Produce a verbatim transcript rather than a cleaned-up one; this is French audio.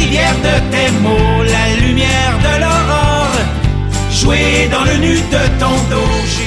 rivière de tes mots, la lumière de l'aurore, jouer dans le nu de ton dos.